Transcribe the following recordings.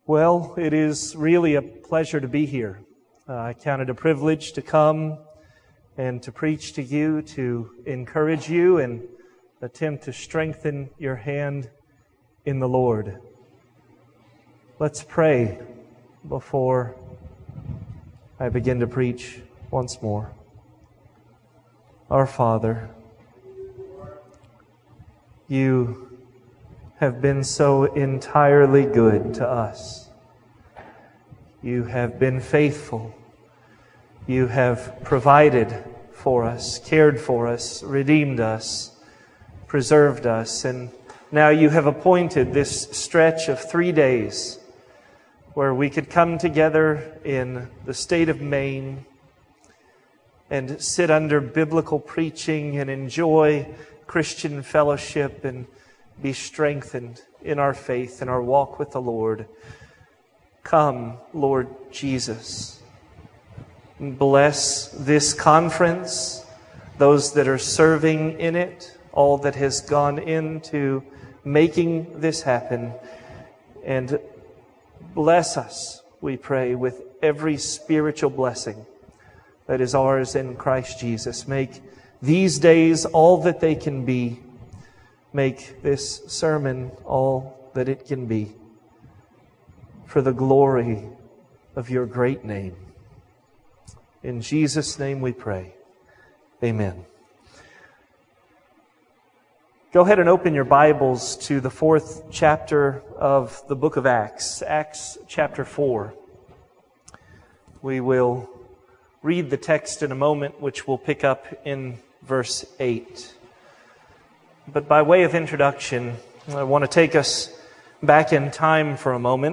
Well, it is really a pleasure to be here. I count it a privilege to come and to preach to you, to encourage you and attempt to strengthen your hand in the Lord. Let's pray before I begin to preach once more. Our Father, you have been so entirely good to us. You have been faithful. You have provided for us, cared for us, redeemed us, preserved us, and now you have appointed this stretch of 3 days where we could come together in the state of Maine and sit under biblical preaching and enjoy Christian fellowship and be strengthened in our faith and our walk with the Lord. Come, Lord Jesus, and bless this conference, those that are serving in it, all that has gone into making this happen, and bless us, we pray, with every spiritual blessing that is ours in Christ Jesus. Make these days all that they can be. Make this sermon all that it can be, for the glory of your great name. In Jesus' name we pray. Amen. Go ahead and open your Bibles to the 4th chapter of the book of Acts, Acts chapter 4. We will read the text in a moment, which we'll pick up in verse 8. But by way of introduction, I want to take us back in time for a moment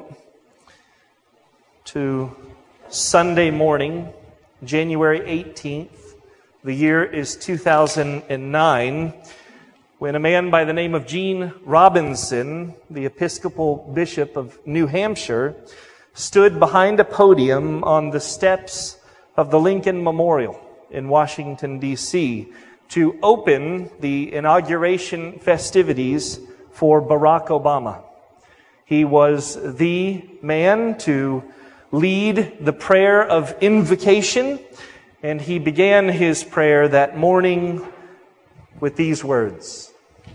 to Sunday morning, January 18th. The year is 2009, when a man by the name of Gene Robinson, the Episcopal Bishop of New Hampshire, stood behind a podium on the steps of the Lincoln Memorial in Washington, D.C., to open the inauguration festivities for Barack Obama. He was the man to lead the prayer of invocation, and he began his prayer that morning with these words: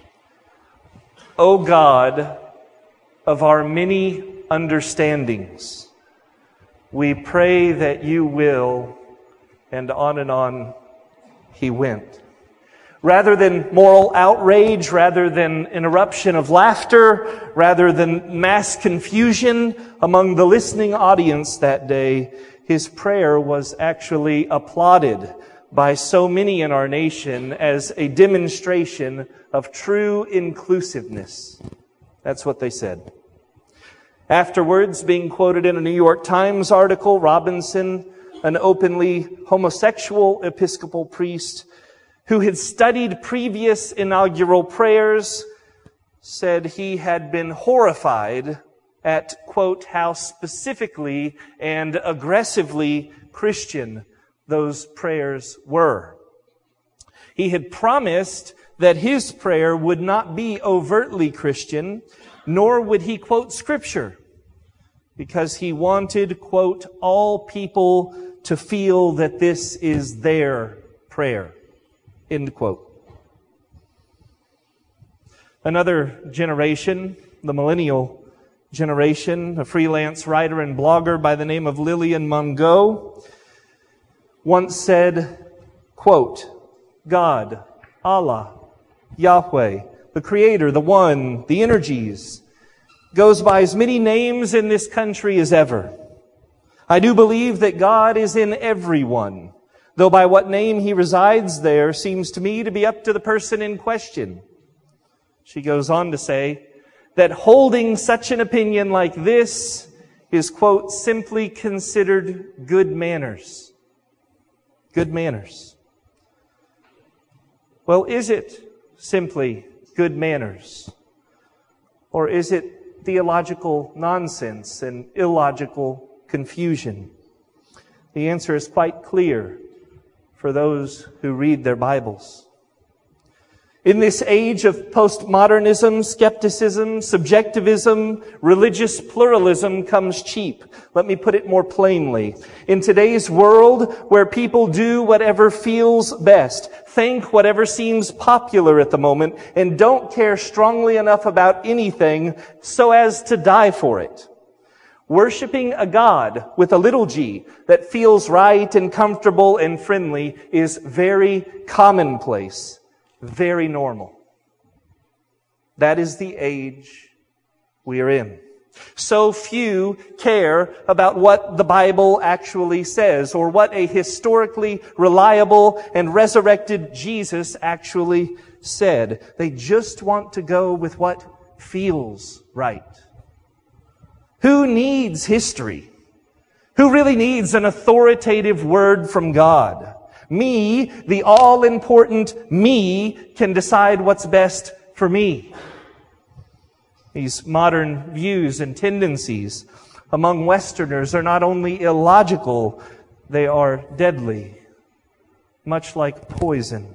O God of our many understandings, we pray that you will, and on he went. Rather than moral outrage, rather than an eruption of laughter, rather than mass confusion among the listening audience that day, his prayer was actually applauded by so many in our nation as a demonstration of true inclusiveness. That's what they said. Afterwards, being quoted in a New York Times article, Robinson, an openly homosexual Episcopal priest who had studied previous inaugural prayers, said he had been horrified at, quote, how specifically and aggressively Christian those prayers were. He had promised that his prayer would not be overtly Christian, nor would he quote Scripture, because he wanted, quote, all people to feel that this is their prayer. End quote. Another generation, the millennial generation, a freelance writer and blogger by the name of Lillian Mungo, once said, quote, God, Allah, Yahweh, the Creator, the One, the Energies, goes by as many names in this country as ever. I do believe that God is in everyone, though by what name he resides there seems to me to be up to the person in question. She goes on to say that holding such an opinion like this is, quote, simply considered good manners. Good manners. Well, is it simply good manners? Or is it theological nonsense and illogical confusion? The answer is quite clear for those who read their Bibles. In this age of postmodernism, skepticism, subjectivism, religious pluralism comes cheap. Let me put it more plainly. In today's world, where people do whatever feels best, think whatever seems popular at the moment, and don't care strongly enough about anything so as to die for it, worshiping a God with a little g that feels right and comfortable and friendly is very commonplace. Very normal. That is the age we are in. So few care about what the Bible actually says or what a historically reliable and resurrected Jesus actually said. They just want to go with what feels right. Who needs history? Who really needs an authoritative word from God? Me, the all-important me, can decide what's best for me. These modern views and tendencies among Westerners are not only illogical, they are deadly, much like poison.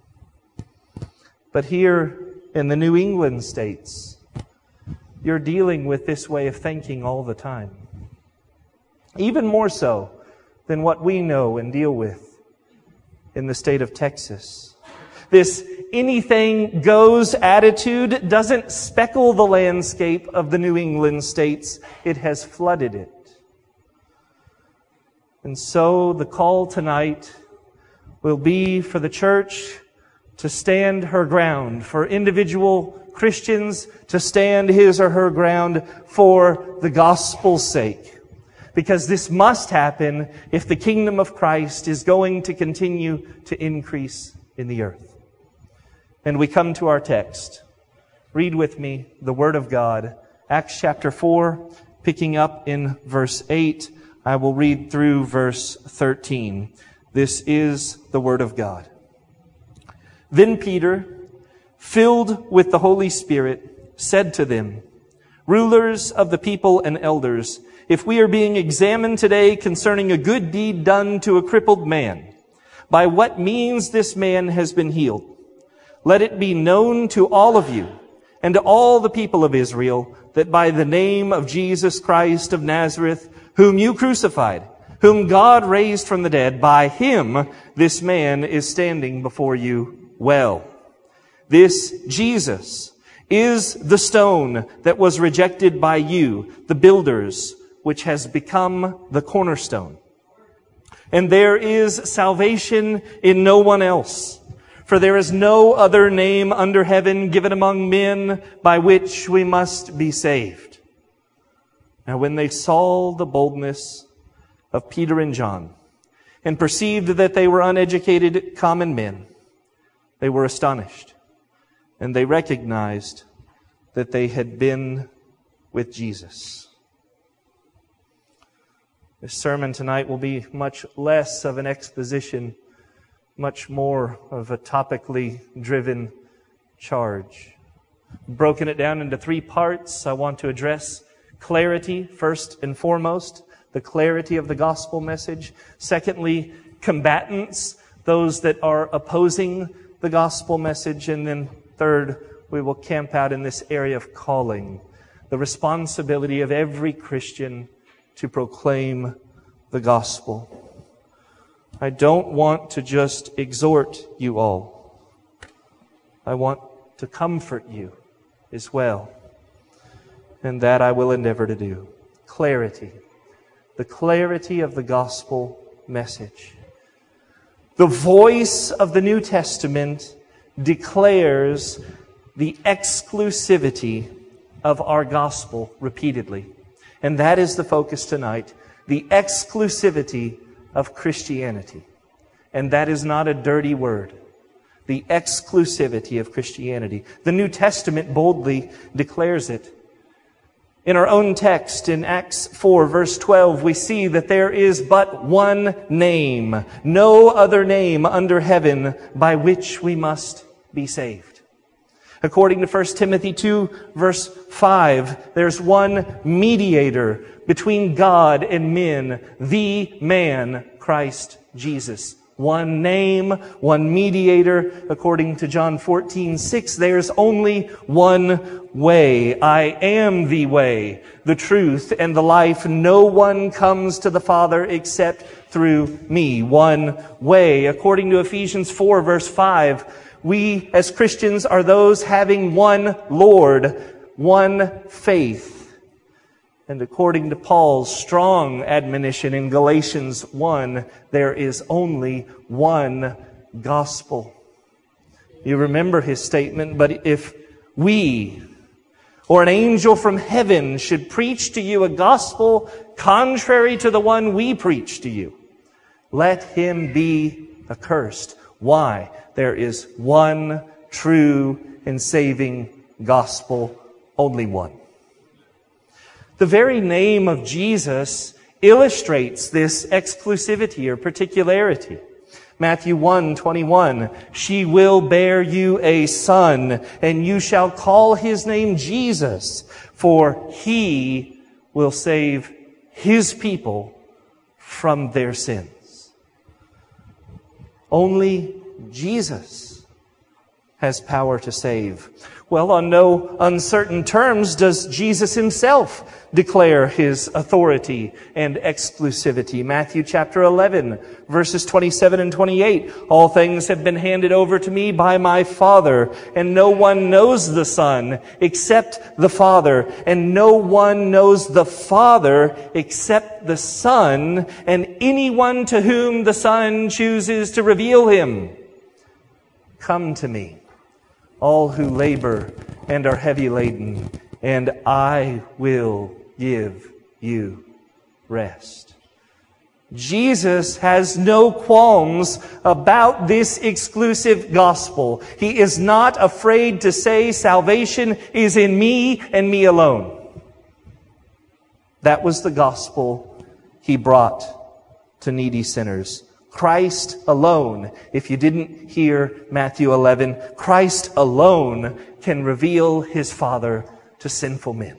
But here in the New England states, you're dealing with this way of thinking all the time. Even more so than what we know and deal with in the state of Texas. This anything goes attitude doesn't speckle the landscape of the New England states. It has flooded it. And so the call tonight will be for the church to stand her ground, for individual Christians to stand his or her ground for the gospel's sake. Because this must happen if the kingdom of Christ is going to continue to increase in the earth. And we come to our text. Read with me the Word of God. Acts chapter 4, picking up in verse 8. I will read through verse 13. This is the Word of God. Then Peter, filled with the Holy Spirit, said to them, "Rulers of the people and elders, if we are being examined today concerning a good deed done to a crippled man, by what means this man has been healed, let it be known to all of you and to all the people of Israel that by the name of Jesus Christ of Nazareth, whom you crucified, whom God raised from the dead, by him this man is standing before you well. This Jesus is the stone that was rejected by you, the builders, which has become the cornerstone. And there is salvation in no one else, for there is no other name under heaven given among men by which we must be saved." Now when they saw the boldness of Peter and John, and perceived that they were uneducated common men, they were astonished, and they recognized that they had been with Jesus. This sermon tonight will be much less of an exposition, much more of a topically driven charge. Broken it down into 3 parts. I want to address clarity first and foremost, the clarity of the gospel message. Secondly, combatants, those that are opposing the gospel message. And then third, we will camp out in this area of calling, the responsibility of every Christian to proclaim the gospel. I don't want to just exhort you all. I want to comfort you as well. And that I will endeavor to do. Clarity. The clarity of the gospel message. The voice of the New Testament declares the exclusivity of our gospel repeatedly. And that is the focus tonight. The exclusivity of Christianity. And that is not a dirty word. The exclusivity of Christianity. The New Testament boldly declares it. In our own text, in Acts 4, verse 12, we see that there is but one name, no other name under heaven by which we must be saved. According to 1 Timothy 2, verse 5, there's one mediator between God and men, the man, Christ Jesus. one name, one mediator. According to John 14:6, there's only one way. I am the way, the truth, and the life. No one comes to the Father except through me. One way. According to Ephesians 4, verse 5, we as Christians are those having one Lord, one faith. And according to Paul's strong admonition in Galatians 1, there is only one gospel. You remember his statement, but if we or an angel from heaven should preach to you a gospel contrary to the one we preach to you, let him be accursed. Why? There is one true and saving gospel, only one. The very name of Jesus illustrates this exclusivity or particularity. Matthew 1:21, she will bear you a son, and you shall call his name Jesus, for he will save his people from their sins. Only Jesus has power to save. Well, on no uncertain terms does Jesus himself declare his authority and exclusivity. Matthew chapter 11, verses 27 and 28. All things have been handed over to me by my Father, and no one knows the Son except the Father, and no one knows the Father except the Son, and anyone to whom the Son chooses to reveal him. Come to me, all who labor and are heavy laden, and I will give you rest. Jesus has no qualms about this exclusive gospel. He is not afraid to say salvation is in me and me alone. That was the gospel he brought to needy sinners. Christ alone, if you didn't hear Matthew 11, Christ alone can reveal his Father to sinful men.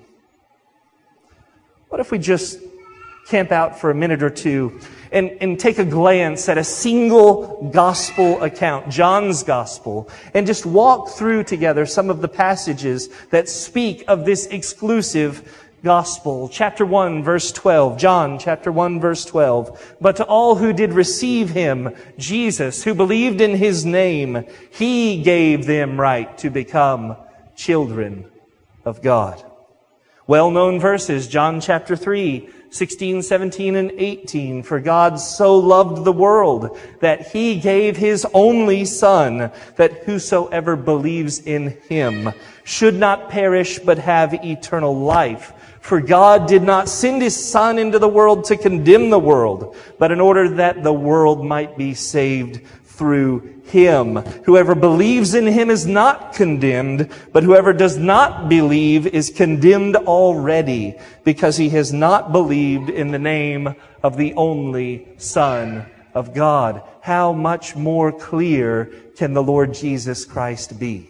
What if we just camp out for a minute or two and take a glance at a single gospel account, John's gospel, and just walk through together some of the passages that speak of this exclusive gospel. Chapter 1, verse 12. John, chapter 1, verse 12. But to all who did receive him, Jesus, who believed in his name, he gave them right to become children of God. Well-known verses, John chapter 3, 16, 17, and 18. For God so loved the world that he gave his only Son, that whosoever believes in him should not perish but have eternal life. For God did not send his Son into the world to condemn the world, but in order that the world might be saved through him. Whoever believes in him is not condemned, but whoever does not believe is condemned already, because he has not believed in the name of the only Son of God. How much more clear can the Lord Jesus Christ be?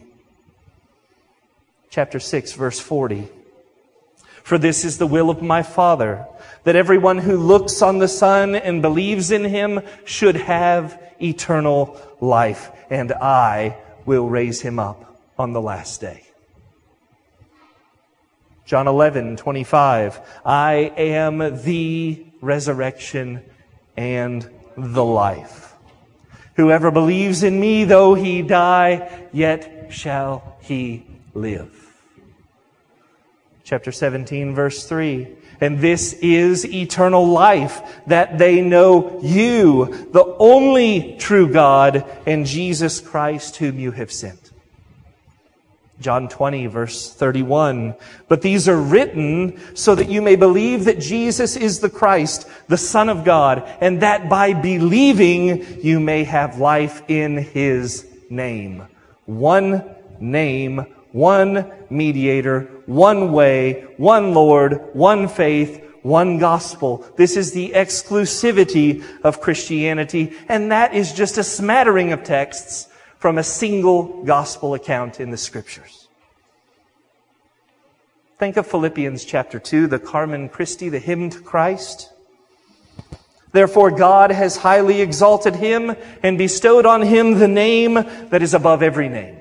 Chapter 6, verse 40. For this is the will of my Father, that everyone who looks on the Son and believes in him should have eternal life, and I will raise him up on the last day. John 11:25. I am the resurrection and the life. Whoever believes in me, though he die, yet shall he live. Chapter 17, verse 3. And this is eternal life, that they know you, the only true God, and Jesus Christ, whom you have sent. John 20, verse 31. But these are written so that you may believe that Jesus is the Christ, the Son of God, and that by believing you may have life in his name. One name, one mediator, one way, one Lord, one faith, one gospel. This is the exclusivity of Christianity, and that is just a smattering of texts from a single gospel account in the Scriptures. Think of Philippians chapter 2, the Carmen Christi, the hymn to Christ. Therefore God has highly exalted him and bestowed on him the name that is above every name,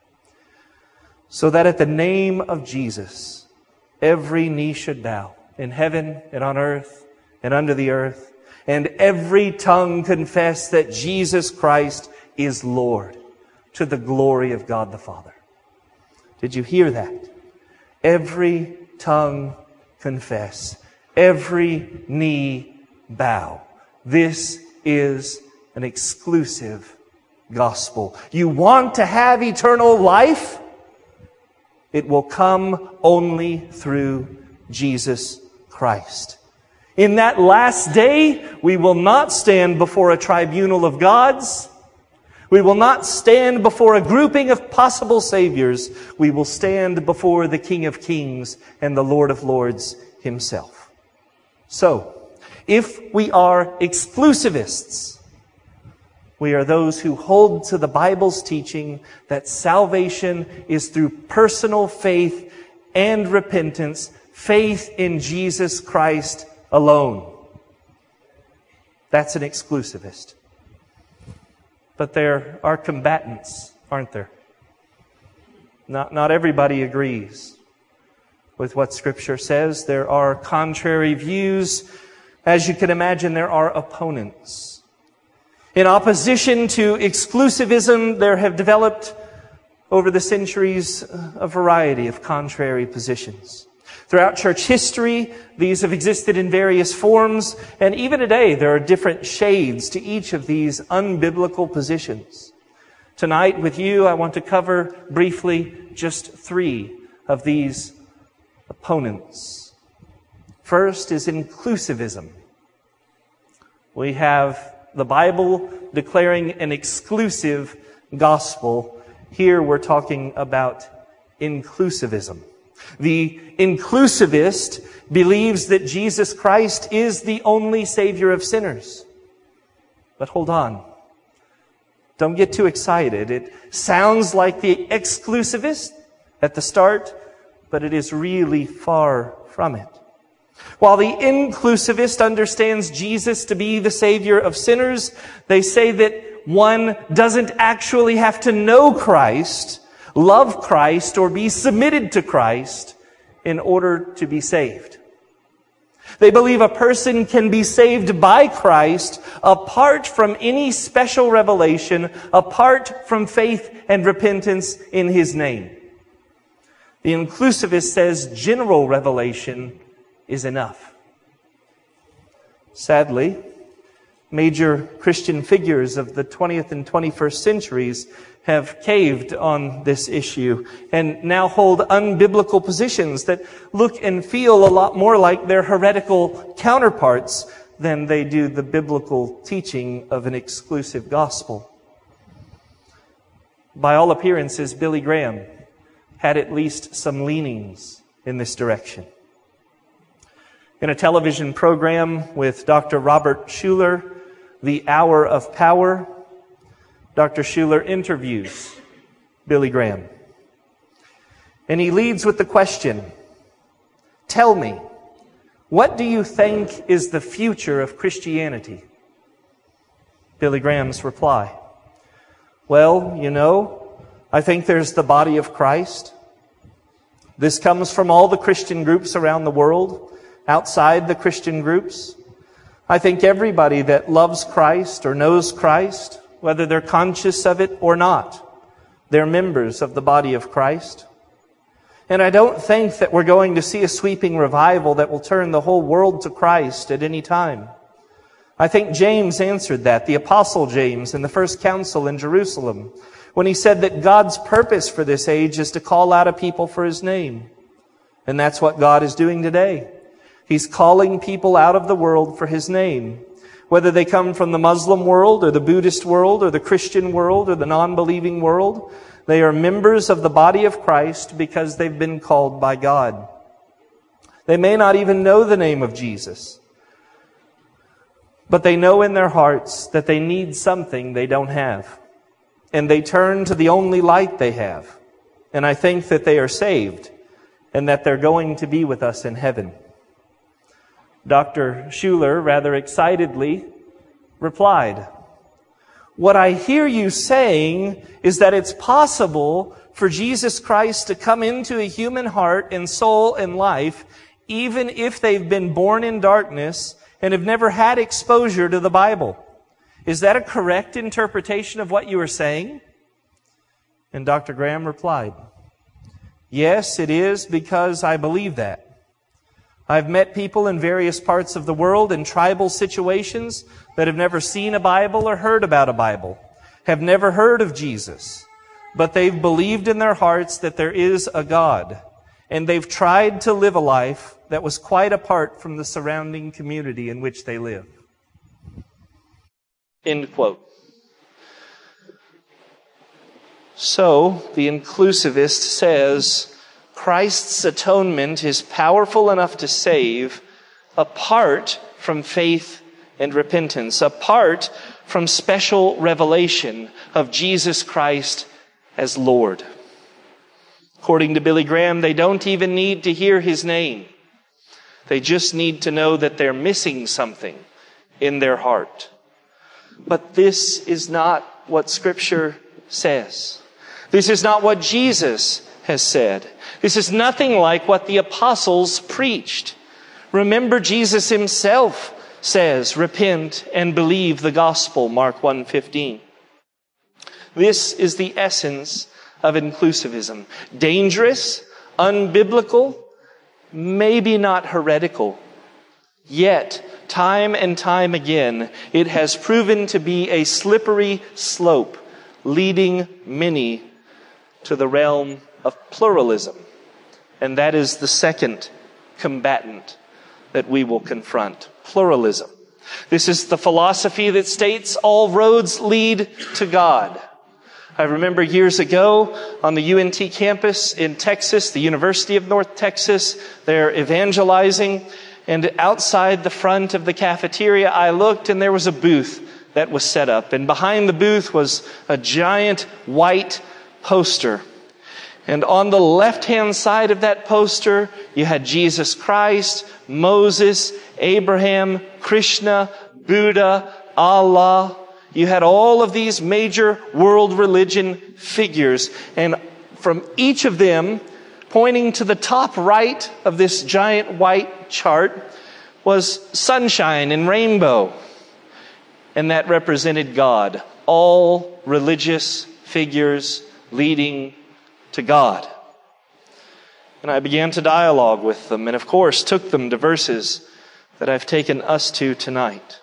so that at the name of Jesus every knee should bow, in heaven and on earth and under the earth, and every tongue confess that Jesus Christ is Lord, to the glory of God the Father. Did you hear that? Every tongue confess, every knee bow. This is an exclusive gospel. You want to have eternal life? It will come only through Jesus Christ. In that last day, we will not stand before a tribunal of gods. We will not stand before a grouping of possible saviors. We will stand before the King of Kings and the Lord of Lords himself. So, if we are exclusivists, we are those who hold to the Bible's teaching that salvation is through personal faith and repentance, faith in Jesus Christ alone. That's an exclusivist. But there are combatants, aren't there? Not everybody agrees with what Scripture says. There are contrary views. As you can imagine, there are opponents. In opposition to exclusivism, there have developed over the centuries a variety of contrary positions. Throughout church history, these have existed in various forms, and even today there are different shades to each of these unbiblical positions. Tonight with you, I want to cover briefly just 3 of these opponents. First is inclusivism. We have the Bible declaring an exclusive gospel. Here we're talking about inclusivism. The inclusivist believes that Jesus Christ is the only Savior of sinners. But hold on. Don't get too excited. It sounds like the exclusivist at the start, but it is really far from it. While the inclusivist understands Jesus to be the Savior of sinners, they say that one doesn't actually have to know Christ, love Christ, or be submitted to Christ in order to be saved. They believe a person can be saved by Christ apart from any special revelation, apart from faith and repentance in His name. The inclusivist says general revelation is enough. Sadly, major Christian figures of the 20th and 21st centuries have caved on this issue and now hold unbiblical positions that look and feel a lot more like their heretical counterparts than they do the biblical teaching of an exclusive gospel. By all appearances, Billy Graham had at least some leanings in this direction. In a television program with Dr. Robert Schuller, The Hour of Power, Dr. Schuller interviews Billy Graham. And he leads with the question, "Tell me, what do you think is the future of Christianity?" Billy Graham's reply, "Well, I think there's the body of Christ. This comes from all the Christian groups around the world, outside the Christian groups. I think everybody that loves Christ or knows Christ, whether they're conscious of it or not, they're members of the body of Christ. And I don't think that we're going to see a sweeping revival that will turn the whole world to Christ at any time. I think James answered that, the Apostle James, in the first council in Jerusalem, when he said that God's purpose for this age is to call out a people for His name. And that's what God is doing today. He's calling people out of the world for His name. Whether they come from the Muslim world or the Buddhist world or the Christian world or the non-believing world, they are members of the body of Christ because they've been called by God. They may not even know the name of Jesus, but they know in their hearts that they need something they don't have. And they turn to the only light they have. And I think that they are saved and that they're going to be with us in heaven. Dr. Schuller rather excitedly replied, "What I hear you saying is that it's possible for Jesus Christ to come into a human heart and soul and life, even if they've been born in darkness and have never had exposure to the Bible. Is that a correct interpretation of what you are saying?" And Dr. Graham replied, "Yes, it is, because I believe that. I've met people in various parts of the world in tribal situations that have never seen a Bible or heard about a Bible, have never heard of Jesus, but they've believed in their hearts that there is a God, and they've tried to live a life that was quite apart from the surrounding community in which they live." End quote. So, the inclusivist says, Christ's atonement is powerful enough to save apart from faith and repentance, apart from special revelation of Jesus Christ as Lord. According to Billy Graham, they don't even need to hear His name. They just need to know that they're missing something in their heart. But this is not what Scripture says. This is not what Jesus has said. This is nothing like what the apostles preached. Remember, Jesus Himself says, "Repent and believe the gospel," Mark 1:15. This is the essence of inclusivism. Dangerous, unbiblical, maybe not heretical. Yet, time and time again, it has proven to be a slippery slope, leading many to the realm of pluralism. And that is the second combatant that we will confront. Pluralism. This is the philosophy that states all roads lead to God. I remember years ago on the UNT campus in Texas, the University of North Texas, they're evangelizing, and outside the front of the cafeteria I looked and there was a booth that was set up, and behind the booth was a giant white poster. And on the left-hand side of that poster, you had Jesus Christ, Moses, Abraham, Krishna, Buddha, Allah. You had all of these major world religion figures. And from each of them, pointing to the top right of this giant white chart, was sunshine and rainbow. And that represented God. All religious figures leading to God. And I began to dialogue with them, and of course took them to verses that I've taken us to tonight.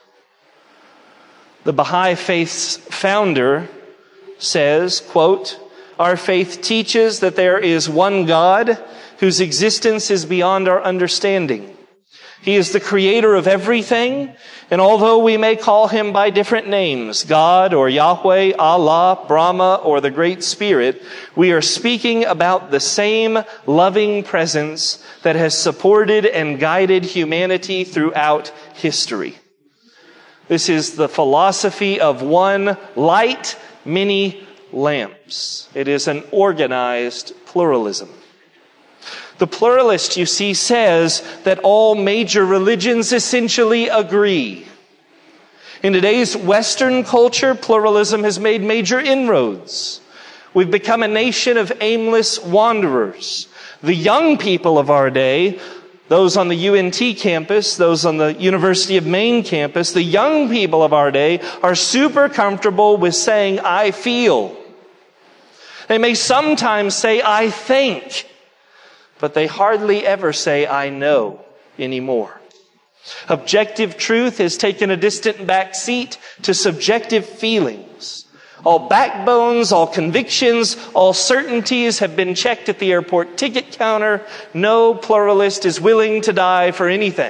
The Baha'i Faith's founder says, quote, "Our faith teaches that there is one God whose existence is beyond our understanding. He is the creator of everything, and although we may call Him by different names, God or Yahweh, Allah, Brahma, or the Great Spirit, we are speaking about the same loving presence that has supported and guided humanity throughout history." This is the philosophy of one light, many lamps. It is an organized pluralism. The pluralist, you see, says that all major religions essentially agree. In today's Western culture, pluralism has made major inroads. We've become a nation of aimless wanderers. The young people of our day, those on the UNT campus, those on the University of Maine campus, the young people of our day are super comfortable with saying, "I feel." They may sometimes say, "I think," but they hardly ever say, "I know," anymore. Objective truth has taken a distant back seat to subjective feelings. All backbones, all convictions, all certainties have been checked at the airport ticket counter. No pluralist is willing to die for anything.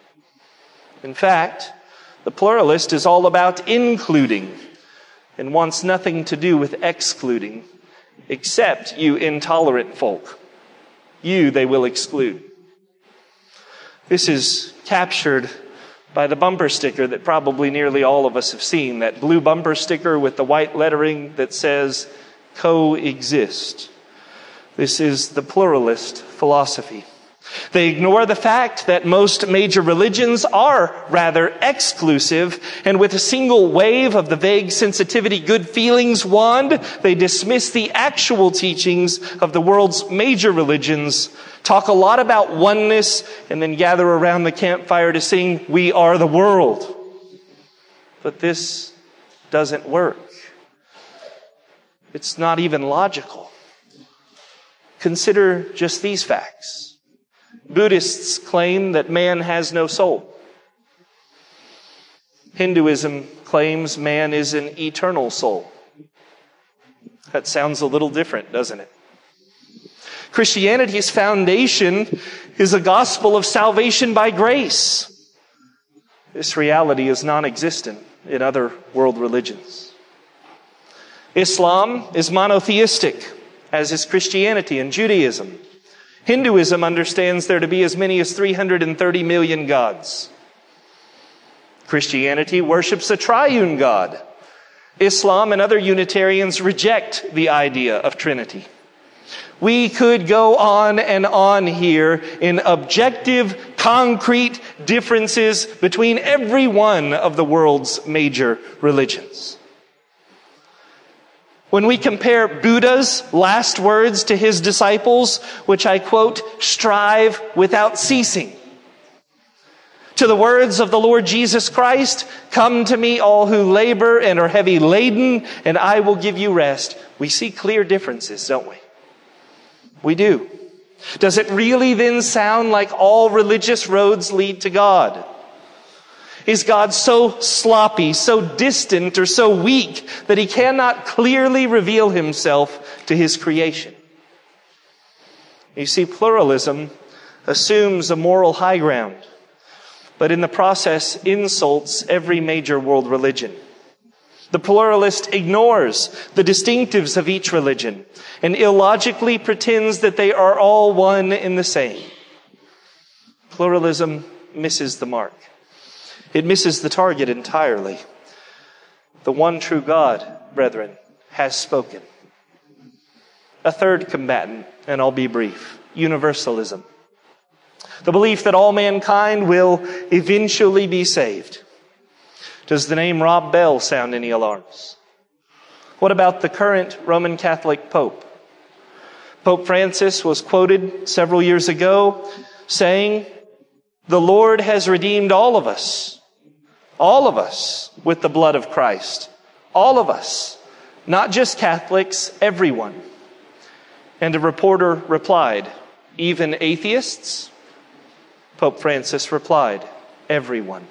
In fact, the pluralist is all about including and wants nothing to do with excluding, except you intolerant folk. You they will exclude. This is captured by the bumper sticker that probably nearly all of us have seen, that blue bumper sticker with the white lettering that says coexist. This is the pluralist philosophy. They ignore the fact that most major religions are rather exclusive, and with a single wave of the vague sensitivity good feelings wand, they dismiss the actual teachings of the world's major religions, talk a lot about oneness, and then gather around the campfire to sing, "We are the world." But this doesn't work. It's not even logical. Consider just these facts. Buddhists claim that man has no soul. Hinduism claims man is an eternal soul. That sounds a little different, doesn't it? Christianity's foundation is a gospel of salvation by grace. This reality is non-existent in other world religions. Islam is monotheistic, as is Christianity and Judaism. Hinduism understands there to be as many as 330 million gods. Christianity worships a triune God. Islam and other Unitarians reject the idea of Trinity. We could go on and on here in objective, concrete differences between every one of the world's major religions. When we compare Buddha's last words to his disciples, which I quote, "strive without ceasing," to the words of the Lord Jesus Christ, "Come to me, all who labor and are heavy laden, and I will give you rest," we see clear differences, don't we? We do. Does it really then sound like all religious roads lead to God? Is God so sloppy, so distant, or so weak that he cannot clearly reveal himself to his creation? You see, pluralism assumes a moral high ground, but in the process insults every major world religion. The pluralist ignores the distinctives of each religion and illogically pretends that they are all one and the same. Pluralism misses the mark. It misses the target entirely. The one true God, brethren, has spoken. A third combatant, and I'll be brief: universalism. The belief that all mankind will eventually be saved. Does the name Rob Bell sound any alarms? What about the current Roman Catholic Pope? Pope Francis was quoted several years ago saying, "The Lord has redeemed all of us, with the blood of Christ. All of us, not just Catholics, everyone." And a reporter replied, "Even atheists?" Pope Francis replied, "Everyone."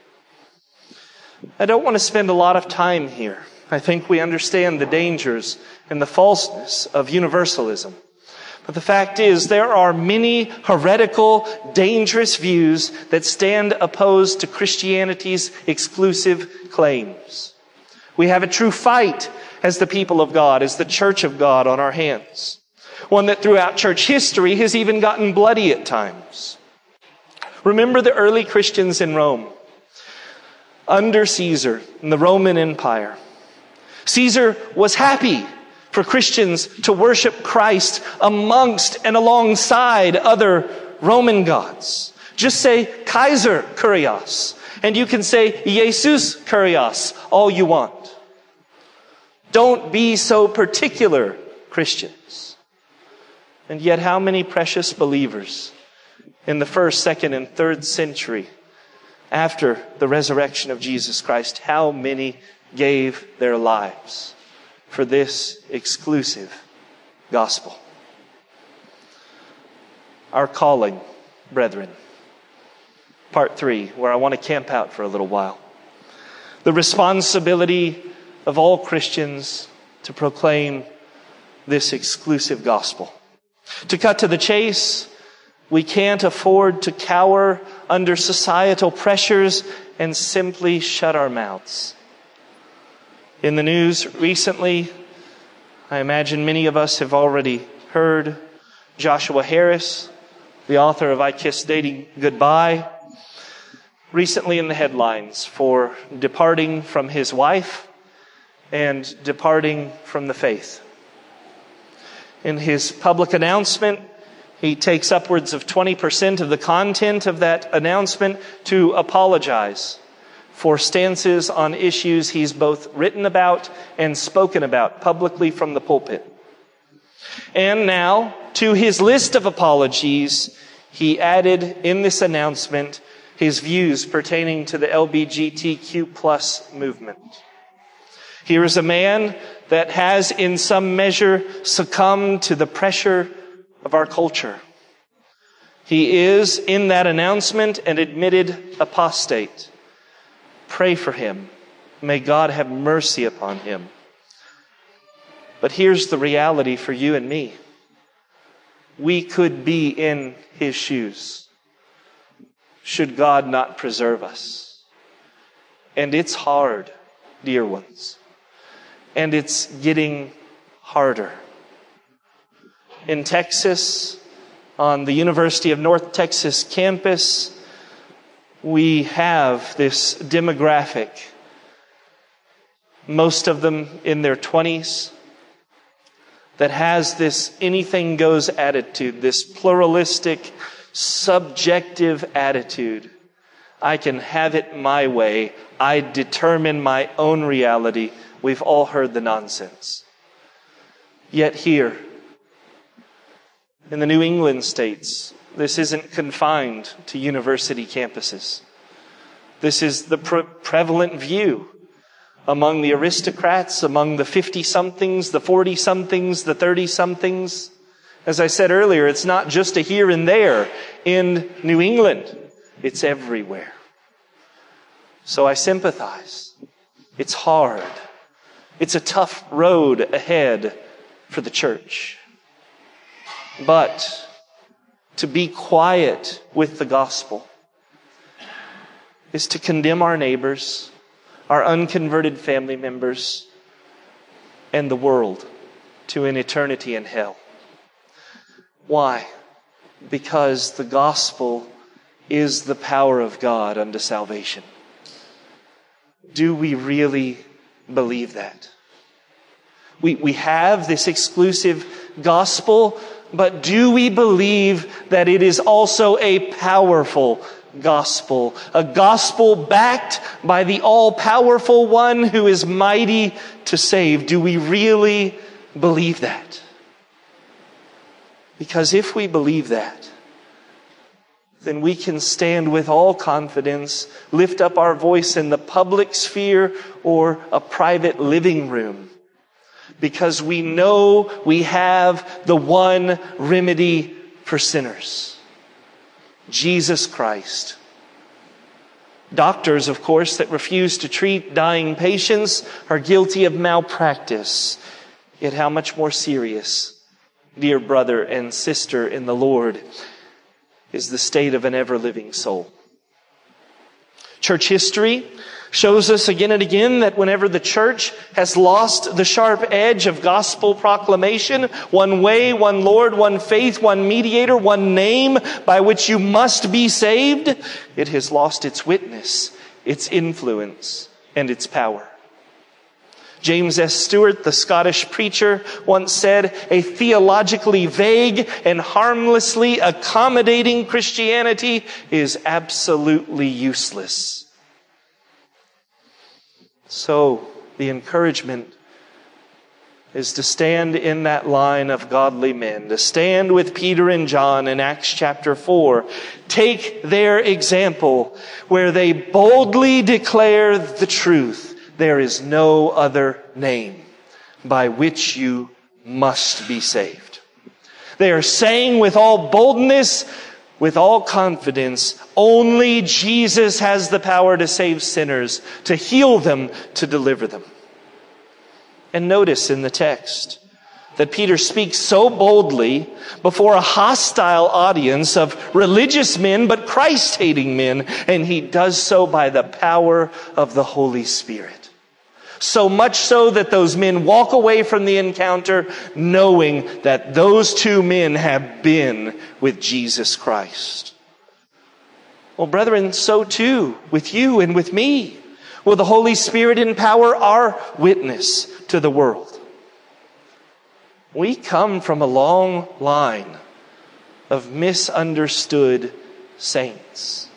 I don't want to spend a lot of time here. I think we understand the dangers and the falseness of universalism. But the fact is, there are many heretical, dangerous views that stand opposed to Christianity's exclusive claims. We have a true fight as the people of God, as the church of God on our hands. One that throughout church history has even gotten bloody at times. Remember the early Christians in Rome. Under Caesar in the Roman Empire. Caesar was happy for Christians to worship Christ amongst and alongside other Roman gods. Just say Kaiser Kyrios, and you can say Jesus Kyrios all you want. Don't be so particular, Christians. And yet how many precious believers in the 1st, 2nd, and 3rd century after the resurrection of Jesus Christ, how many gave their lives for this exclusive gospel? Our calling, brethren. Part 3, where I want to camp out for a little while. The responsibility of all Christians to proclaim this exclusive gospel. To cut to the chase, we can't afford to cower under societal pressures and simply shut our mouths. In the news recently, I imagine many of us have already heard Joshua Harris, the author of I Kissed Dating Goodbye, recently in the headlines for departing from his wife and departing from the faith. In his public announcement, He takes upwards of 20% of the content of that announcement to apologize for stances on issues he's both written about and spoken about publicly from the pulpit. And now, to his list of apologies, he added in this announcement his views pertaining to the LGBTQ+ movement. Here is a man that has in some measure succumbed to the pressure of our culture. He is, in that announcement, an admitted apostate. Pray for him. May God have mercy upon him. But here's the reality for you and me. We could be in his shoes, should God not preserve us. And it's hard, dear ones. And it's getting harder. In Texas, on the University of North Texas campus, we have this demographic, most of them in their 20s, that has this anything goes attitude, this pluralistic, subjective attitude. I can have it my way. I determine my own reality. We've all heard the nonsense. Yet here, in the New England states, this isn't confined to university campuses. This is the prevalent view among the aristocrats, among the 50-somethings, the 40-somethings, the 30-somethings. As I said earlier, it's not just a here and there in New England. It's everywhere. So I sympathize. It's hard. It's a tough road ahead for the church. But to be quiet with the gospel is to condemn our neighbors, our unconverted family members, and the world to an eternity in hell. Why? Because the gospel is the power of God unto salvation. Do we really believe that? We have this exclusive gospel, but do we believe that it is also a powerful gospel? A gospel backed by the all-powerful one who is mighty to save. Do we really believe that? Because if we believe that, then we can stand with all confidence, lift up our voice in the public sphere or a private living room. Because we know we have the one remedy for sinners. Jesus Christ. Doctors, of course, that refuse to treat dying patients are guilty of malpractice. Yet how much more serious, dear brother and sister in the Lord, is the state of an ever-living soul. Church history shows us again and again that whenever the church has lost the sharp edge of gospel proclamation, one way, one Lord, one faith, one mediator, one name by which you must be saved, it has lost its witness, its influence, and its power. James S. Stewart, the Scottish preacher, once said, "A theologically vague and harmlessly accommodating Christianity is absolutely useless." So, the encouragement is to stand in that line of godly men, to stand with Peter and John in Acts chapter 4. Take their example where they boldly declare the truth. There is no other name by which you must be saved. They are saying with all boldness, with all confidence, only Jesus has the power to save sinners, to heal them, to deliver them. And notice in the text that Peter speaks so boldly before a hostile audience of religious men, but Christ-hating men, and he does so by the power of the Holy Spirit. So much so that those men walk away from the encounter knowing that those two men have been with Jesus Christ. Well, brethren, so too with you and with me will the Holy Spirit empower our witness to the world. We come from a long line of misunderstood saints.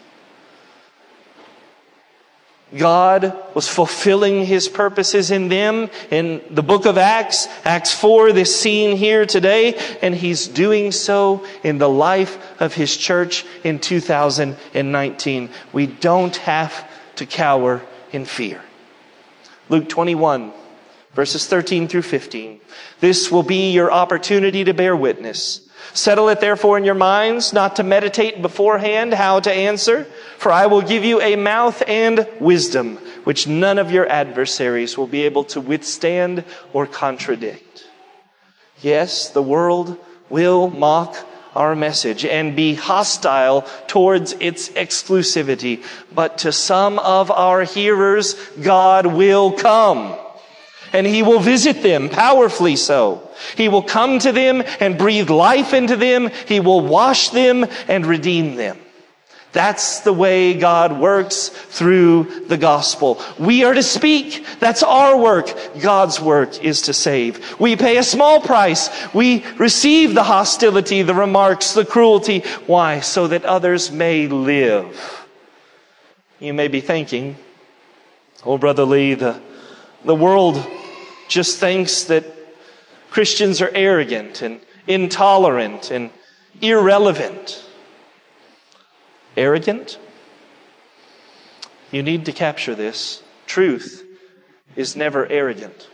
God was fulfilling His purposes in them in the book of Acts, Acts 4, this scene here today, and He's doing so in the life of His church in 2019. We don't have to cower in fear. Luke 21, verses 13 through 15. This will be your opportunity to bear witness. Settle it therefore in your minds, not to meditate beforehand how to answer, for I will give you a mouth and wisdom, which none of your adversaries will be able to withstand or contradict. Yes, the world will mock our message and be hostile towards its exclusivity, but to some of our hearers, God will come. And He will visit them, powerfully so. He will come to them and breathe life into them. He will wash them and redeem them. That's the way God works through the gospel. We are to speak. That's our work. God's work is to save. We pay a small price. We receive the hostility, the remarks, the cruelty. Why? So that others may live. You may be thinking, oh, Brother Lee, the world just thinks that Christians are arrogant and intolerant and irrelevant. Arrogant? You need to capture this. Truth is never arrogant.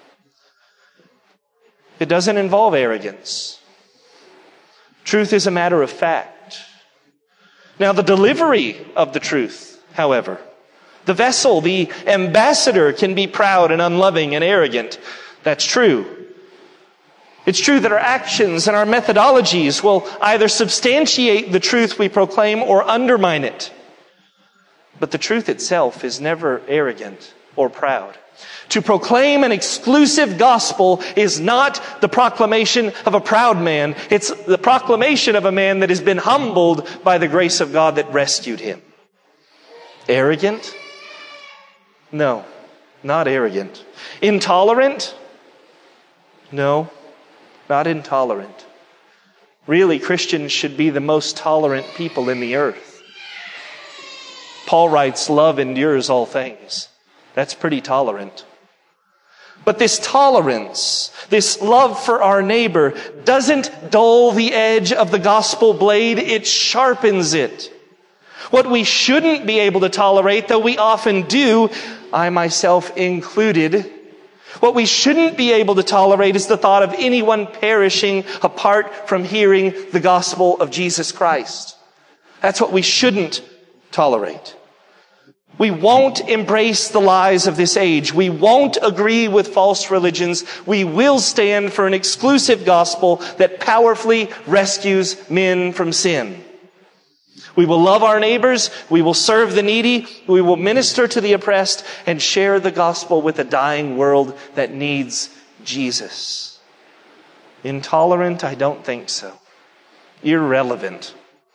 It doesn't involve arrogance. Truth is a matter of fact. Now, the delivery of the truth, however, the vessel, the ambassador, can be proud and unloving and arrogant. That's true. It's true that our actions and our methodologies will either substantiate the truth we proclaim or undermine it. But the truth itself is never arrogant or proud. To proclaim an exclusive gospel is not the proclamation of a proud man. It's the proclamation of a man that has been humbled by the grace of God that rescued him. Arrogant? No, not arrogant. Intolerant? No, not intolerant. Really, Christians should be the most tolerant people in the earth. Paul writes, love endures all things. That's pretty tolerant. But this tolerance, this love for our neighbor, doesn't dull the edge of the gospel blade, it sharpens it. What we shouldn't be able to tolerate, though we often do, I myself included, what we shouldn't be able to tolerate is the thought of anyone perishing apart from hearing the gospel of Jesus Christ. That's what we shouldn't tolerate. We won't embrace the lies of this age. We won't agree with false religions. We will stand for an exclusive gospel that powerfully rescues men from sin. We will love our neighbors. We will serve the needy. We will minister to the oppressed and share the gospel with a dying world that needs Jesus. Intolerant? I don't think so. Irrelevant?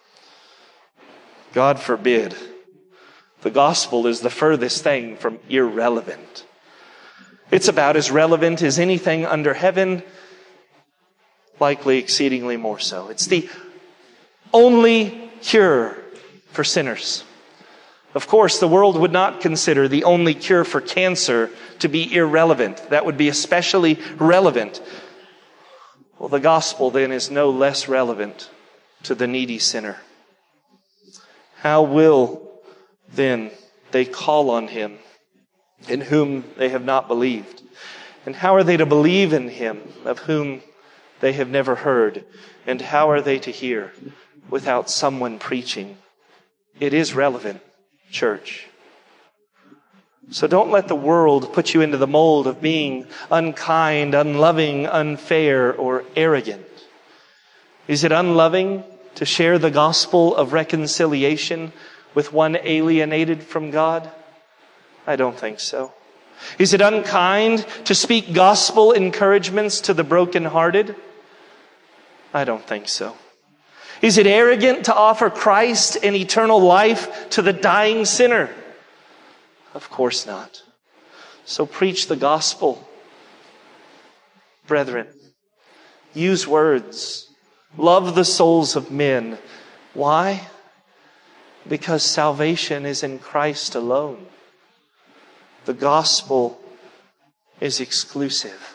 God forbid. The gospel is the furthest thing from irrelevant. It's about as relevant as anything under heaven, likely exceedingly more so. It's the only cure for sinners. Of course, the world would not consider the only cure for cancer to be irrelevant. That would be especially relevant. Well, the gospel then is no less relevant to the needy sinner. How will then they call on him in whom they have not believed? And how are they to believe in him of whom they have never heard? And how are they to hear without someone preaching? It is relevant, church. So don't let the world put you into the mold of being unkind, unloving, unfair, or arrogant. Is it unloving to share the gospel of reconciliation with one alienated from God? I don't think so. Is it unkind to speak gospel encouragements to the brokenhearted? I don't think so. Is it arrogant to offer Christ and eternal life to the dying sinner? Of course not. So preach the gospel. Brethren, use words Love the souls of men. Why? Because salvation is in Christ alone. The gospel is exclusive.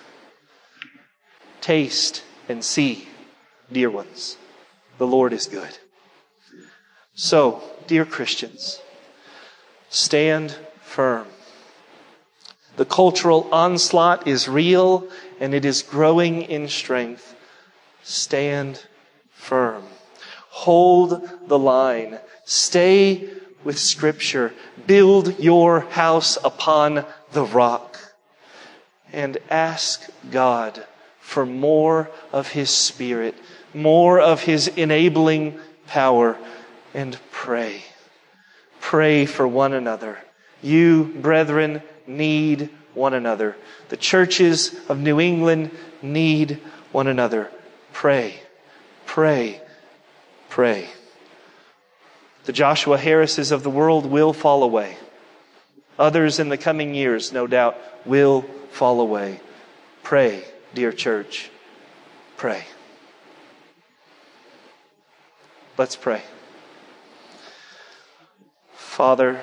Taste and see, dear ones, the Lord is good. So, dear Christians, stand firm. The cultural onslaught is real and it is growing in strength. Stand firm. Hold the line. Stay with Scripture. Build your house upon the rock. And ask God for more of His Spirit, more of His enabling power, and pray. Pray for one another. You, brethren, need one another. The churches of New England need one another. Pray, pray, pray. The Joshua Harrises of the world will fall away. Others in the coming years, no doubt, will fall away. Pray, dear church. Pray. Let's pray. Father,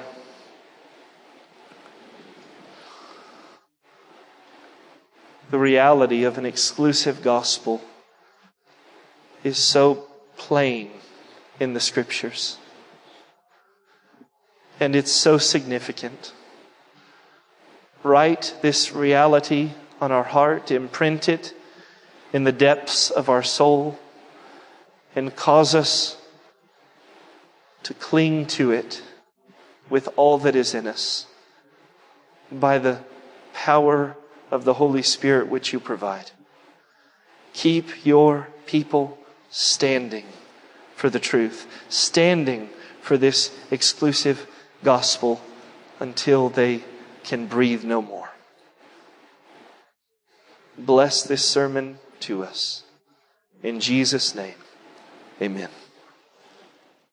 the reality of an exclusive gospel is so plain in the Scriptures. And it's so significant. Write this reality on our heart, imprint it in the depths of our soul, and cause us to cling to it with all that is in us by the power of the Holy Spirit which you provide. Keep your people standing for the truth, standing for this exclusive gospel until they can breathe no more. Bless this sermon to us. In Jesus' name, amen.